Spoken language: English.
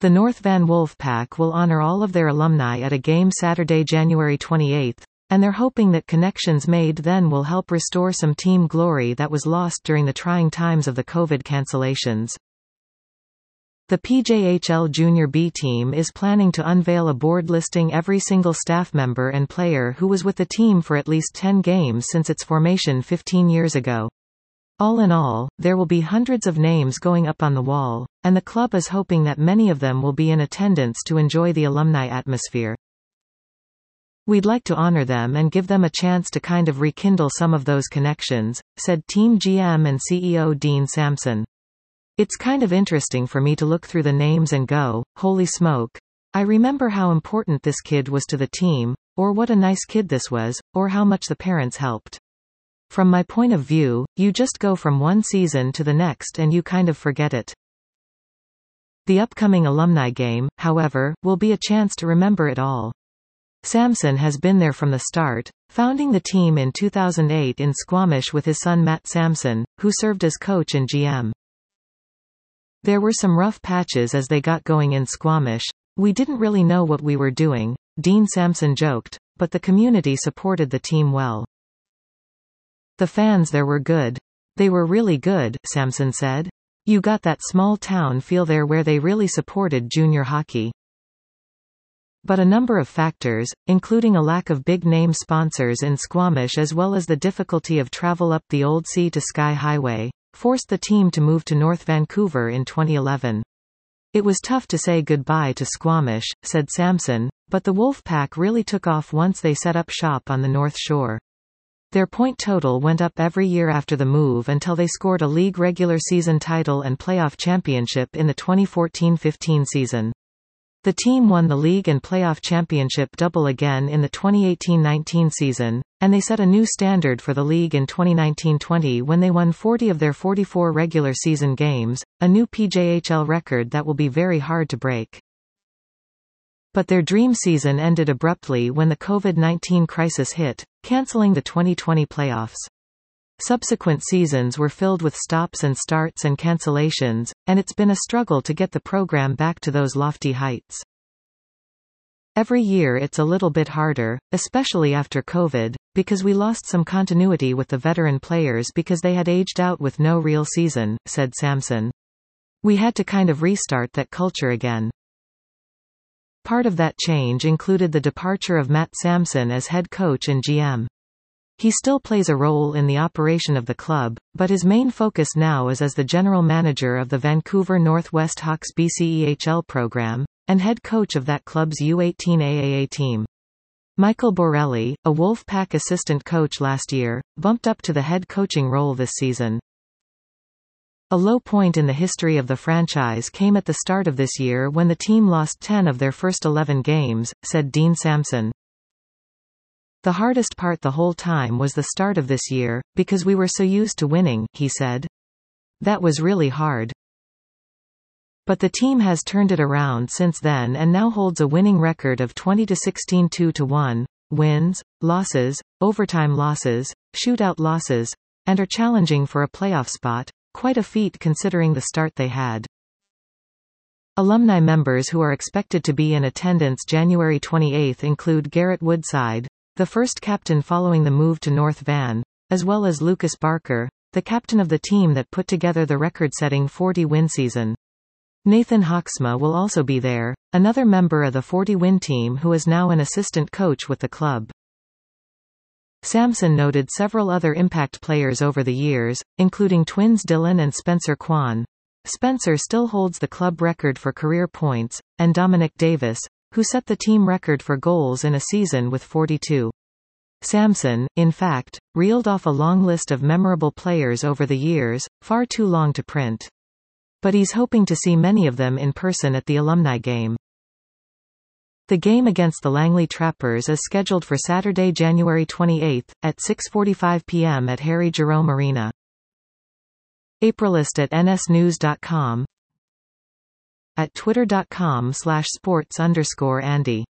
The North Van Wolfpack will honor all of their alumni at a game Saturday, January 28, and they're hoping that connections made then will help restore some team glory that was lost during the trying times of the COVID cancellations. The PJHL Junior B team is planning to unveil a board listing every single staff member and player who was with the team for at least 10 games since its formation 15 years ago. All in all, there will be hundreds of names going up on the wall, and the club is hoping that many of them will be in attendance to enjoy the alumni atmosphere. "We'd like to honor them and give them a chance to kind of rekindle some of those connections," said Team GM and CEO Dean Sampson. "It's kind of interesting for me to look through the names and go, holy smoke. I remember how important this kid was to the team, or what a nice kid this was, or how much the parents helped. From my point of view, you just go from one season to the next and you kind of forget it." The upcoming alumni game, however, will be a chance to remember it all. Sampson has been there from the start, founding the team in 2008 in Squamish with his son Matt Sampson, who served as coach and GM. "There were some rough patches as they got going in Squamish. We didn't really know what we were doing," Dean Sampson joked, but the community supported the team well. "The fans there were good. They were really good," Sampson said. "You got that small town feel there where they really supported junior hockey." But a number of factors, including a lack of big-name sponsors in Squamish as well as the difficulty of travel up the old Sea to Sky Highway, forced the team to move to North Vancouver in 2011. "It was tough to say goodbye to Squamish," said Sampson, "but the Wolfpack really took off once they set up shop on the North Shore. Their point total went up every year after the move until they scored a league regular season title and playoff championship in the 2014-15 season. The team won the league and playoff championship double again in the 2018-19 season, and they set a new standard for the league in 2019-20 when they won 40 of their 44 regular season games, a new PJHL record that will be very hard to break. But their dream season ended abruptly when the COVID-19 crisis hit, canceling the 2020 playoffs. Subsequent seasons were filled with stops and starts and cancellations, and it's been a struggle to get the program back to those lofty heights. Every year it's a little bit harder, especially after COVID, because we lost some continuity with the veteran players because they had aged out with no real season," said Sampson. "We had to kind of restart that culture again." Part of that change included the departure of Matt Sampson as head coach and GM. He still plays a role in the operation of the club, but his main focus now is as the general manager of the Vancouver Northwest Hawks BCEHL program, and head coach of that club's U18 AAA team. Michael Borelli, a Wolfpack assistant coach last year, bumped up to the head coaching role this season. "A low point in the history of the franchise came at the start of this year when the team lost 10 of their first 11 games," said Dean Sampson. "The hardest part the whole time was the start of this year, because we were so used to winning," he said. "That was really hard. But the team has turned it around since then and now holds a winning record of 20-16 2-1, wins, losses, overtime losses, shootout losses, and are challenging for a playoff spot, quite a feat considering the start they had." Alumni members who are expected to be in attendance January 28 include Garrett Woodside, the first captain following the move to North Van, as well as Lucas Barker, the captain of the team that put together the record-setting 40-win season. Nathan Hawksma will also be there, another member of the 40-win team who is now an assistant coach with the club. Sampson noted several other impact players over the years, including twins Dylan and Spencer Kwan. Spencer still holds the club record for career points, and Dominic Davis, who set the team record for goals in a season with 42. Sampson, in fact, reeled off a long list of memorable players over the years, far too long to print. But he's hoping to see many of them in person at the alumni game. The game against the Langley Trappers is scheduled for Saturday, January 28, at 6:45 p.m. at Harry Jerome Arena. Aprilist at nsnews.com, at twitter.com/sports_Andy